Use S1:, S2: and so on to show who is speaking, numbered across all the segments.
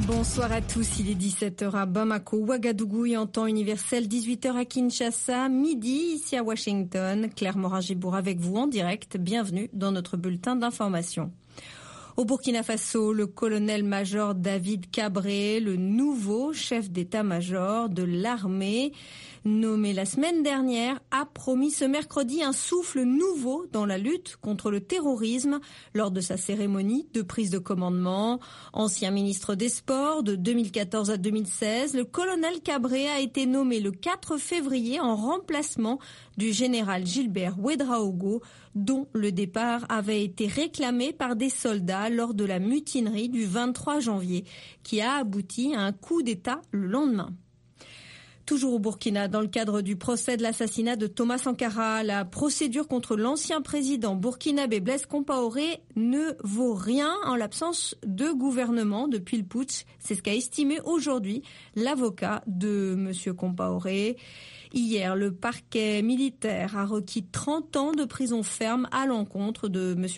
S1: Bonsoir à tous, il est 17h à Bamako, Ouagadougou et en temps universel, 18h à Kinshasa, midi ici à Washington. Claire Morin-Gibour avec vous en direct, bienvenue dans notre bulletin d'information. Au Burkina Faso, le colonel-major David Cabré, le nouveau chef d'état-major de l'armée, nommé la semaine dernière, a promis ce mercredi un souffle nouveau dans la lutte contre le terrorisme lors de sa cérémonie de prise de commandement. Ancien ministre des Sports de 2014 à 2016, le colonel Cabré a été nommé le 4 février en remplacement du général Gilbert Ouédraogo, dont le départ avait été réclamé par des soldats lors de la mutinerie du 23 janvier, qui a abouti à un coup d'État le lendemain. Toujours au Burkina, dans le cadre du procès de l'assassinat de Thomas Sankara, la procédure contre l'ancien président burkinabé Blaise Compaoré ne vaut rien en l'absence de gouvernement depuis le putsch. C'est ce qu'a estimé aujourd'hui l'avocat de M. Compaoré. Hier, le parquet militaire a requis 30 ans de prison ferme à l'encontre de M.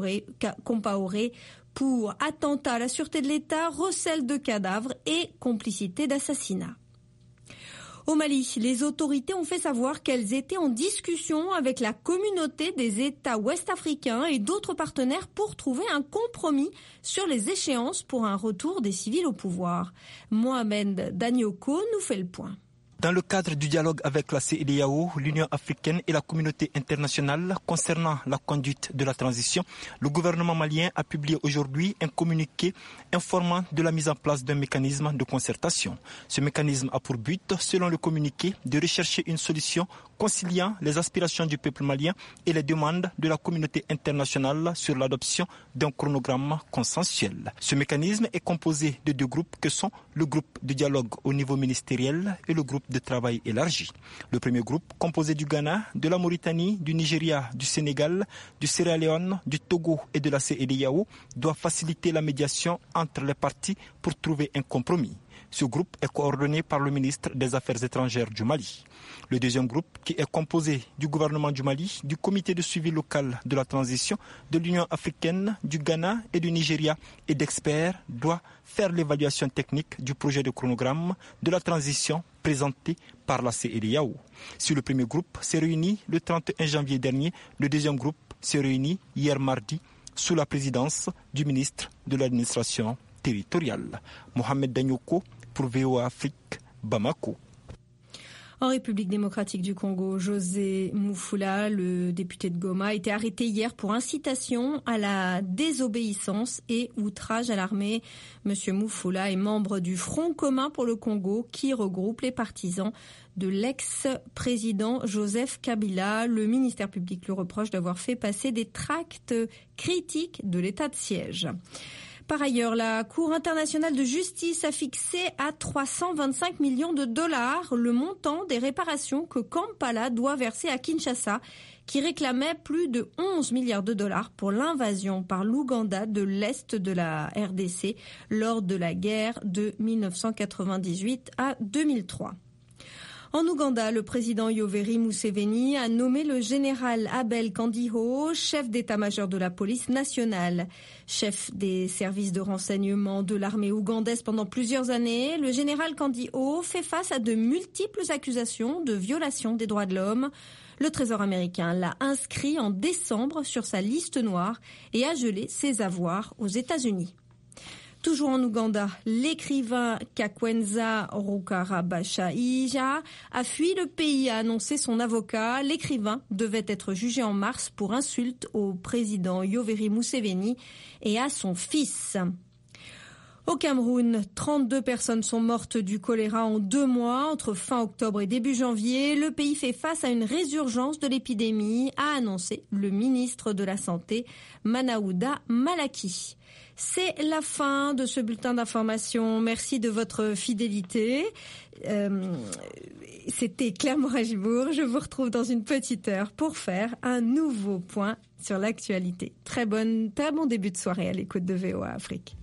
S1: Compaoré pour attentat à la sûreté de l'État, recel de cadavres et complicité d'assassinat. Au Mali, les autorités ont fait savoir qu'elles étaient en discussion avec la communauté des États ouest-africains et d'autres partenaires pour trouver un compromis sur les échéances pour un retour des civils au pouvoir. Mohamed Danioko nous fait le point.
S2: Dans le cadre du dialogue avec la CEDEAO, l'Union africaine et la communauté internationale concernant la conduite de la transition, le gouvernement malien a publié aujourd'hui un communiqué informant de la mise en place d'un mécanisme de concertation. Ce mécanisme a pour but, selon le communiqué, de rechercher une solution conciliant les aspirations du peuple malien et les demandes de la communauté internationale sur l'adoption d'un chronogramme consensuel. Ce mécanisme est composé de deux groupes que sont le groupe de dialogue au niveau ministériel et le groupe de travail élargi. Le premier groupe, composé du Ghana, de la Mauritanie, du Nigeria, du Sénégal, du Sierra Leone, du Togo et de la CEDEAO, doit faciliter la médiation entre les parties pour trouver un compromis. Ce groupe est coordonné par le ministre des Affaires étrangères du Mali. Le deuxième groupe, qui est composé du gouvernement du Mali, du comité de suivi local de la transition, de l'Union africaine, du Ghana et du Nigeria et d'experts, doit faire l'évaluation technique du projet de chronogramme de la transition présenté par la CEDEAO. Si le premier groupe s'est réuni le 31 janvier dernier, le deuxième groupe s'est réuni hier mardi sous la présidence du ministre de l'administration territoriale. Mohamed Danyoko pour VOA Afrique, Bamako.
S1: En République démocratique du Congo, José Moufoula, le député de Goma, a été arrêté hier pour incitation à la désobéissance et outrage à l'armée. Monsieur Moufoula est membre du Front commun pour le Congo qui regroupe les partisans de l'ex-président Joseph Kabila. Le ministère public lui reproche d'avoir fait passer des tracts critiques de l'état de siège. Par ailleurs, la Cour internationale de justice a fixé à 325 millions de dollars le montant des réparations que Kampala doit verser à Kinshasa, qui réclamait plus de 11 milliards de dollars pour l'invasion par l'Ouganda de l'Est de la RDC lors de la guerre de 1998 à 2003. En Ouganda, le président Yoweri Museveni a nommé le général Abel Kandiho chef d'état-major de la police nationale. Chef des services de renseignement de l'armée ougandaise pendant plusieurs années, le général Kandiho fait face à de multiples accusations de violation des droits de l'homme. Le Trésor américain l'a inscrit en décembre sur sa liste noire et a gelé ses avoirs aux États-Unis. Toujours en Ouganda, l'écrivain Kakwenza Rukarabashaija a fui le pays, a annoncé son avocat. L'écrivain devait être jugé en mars pour insulte au président Yoweri Museveni et à son fils. Au Cameroun, 32 personnes sont mortes du choléra en 2 mois, entre fin octobre et début janvier. Le pays fait face à une résurgence de l'épidémie, a annoncé le ministre de la Santé, Manaouda Malaki. C'est la fin de ce bulletin d'information. Merci de votre fidélité. C'était Claire Morin-Gibour. Je vous retrouve dans une petite heure pour faire un nouveau point sur l'actualité. Très bon début de soirée à l'écoute de VOA Afrique.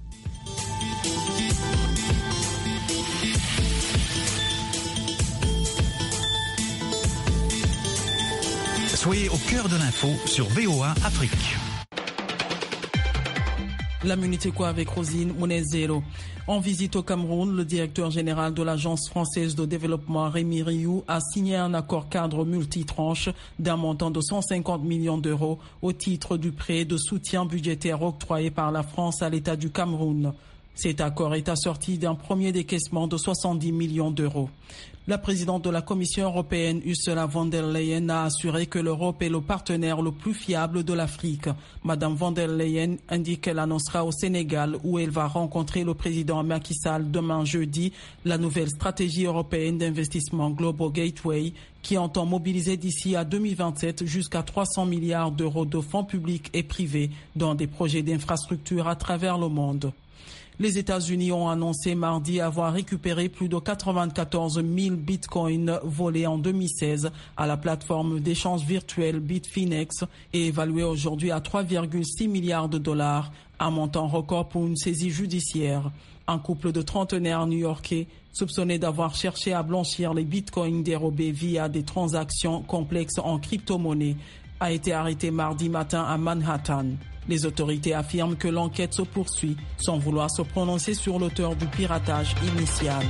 S3: Soyez au cœur de l'info sur VOA Afrique. La Minute Éco avec Rosine Mounezero. En visite au Cameroun, le directeur général de l'Agence française de développement, Rémi Rioux, a signé un accord cadre multitranche d'un montant de 150 millions d'euros au titre du prêt de soutien budgétaire octroyé par la France à l'État du Cameroun. Cet accord est assorti d'un premier décaissement de 70 millions d'euros. La présidente de la Commission européenne, Ursula von der Leyen, a assuré que l'Europe est le partenaire le plus fiable de l'Afrique. Madame von der Leyen indique qu'elle annoncera au Sénégal, où elle va rencontrer le président Macky Sall demain jeudi, la nouvelle stratégie européenne d'investissement Global Gateway, qui entend mobiliser d'ici à 2027 jusqu'à 300 milliards d'euros de fonds publics et privés dans des projets d'infrastructure à travers le monde. Les États-Unis ont annoncé mardi avoir récupéré plus de 94 000 bitcoins volés en 2016 à la plateforme d'échange virtuel Bitfinex et évalués aujourd'hui à 3,6 milliards de dollars, un montant record pour une saisie judiciaire. Un couple de trentenaires new-yorkais soupçonnés d'avoir cherché à blanchir les bitcoins dérobés via des transactions complexes en crypto-monnaie a été arrêté mardi matin à Manhattan. Les autorités affirment que l'enquête se poursuit sans vouloir se prononcer sur l'auteur du piratage initial.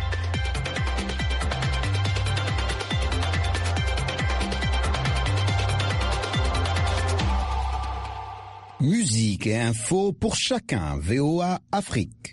S4: Musique et info pour chacun. VOA Afrique.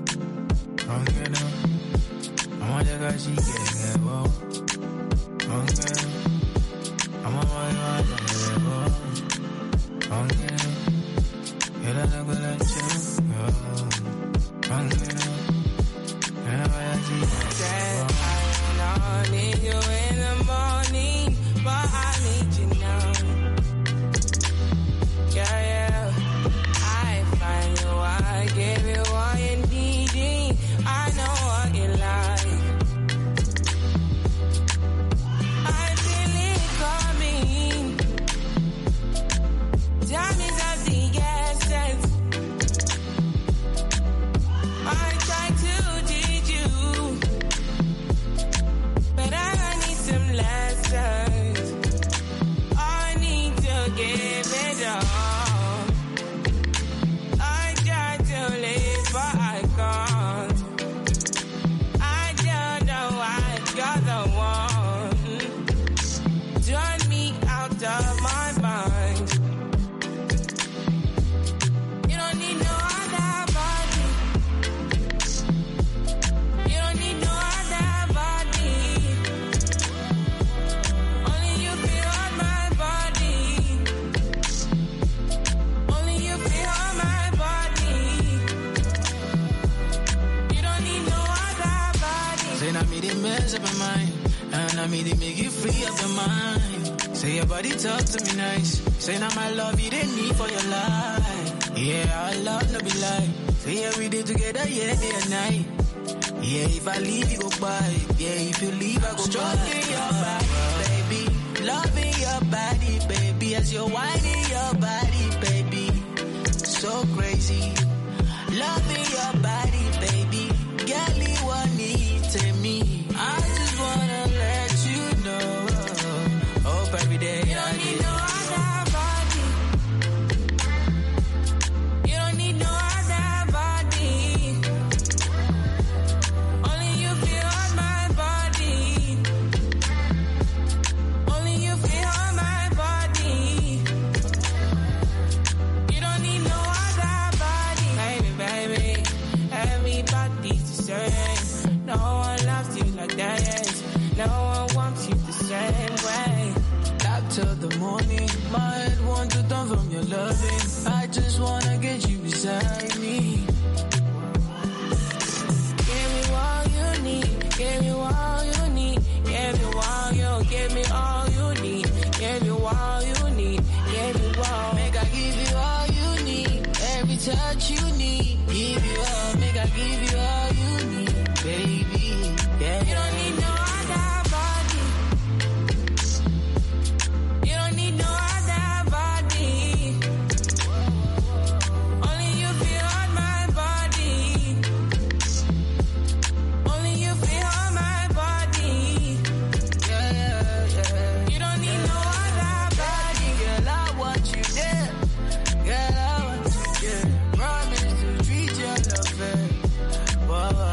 S5: Talk to me nice. Say now my love you didn't need for your life. Yeah, our love no be lie. Say yeah, we did together, yeah, day and night. Yeah, if I leave you go by. Yeah, if you leave I go stroking your body, baby. Loving your body, baby. As you're whining your body, baby. So crazy. Loving your body.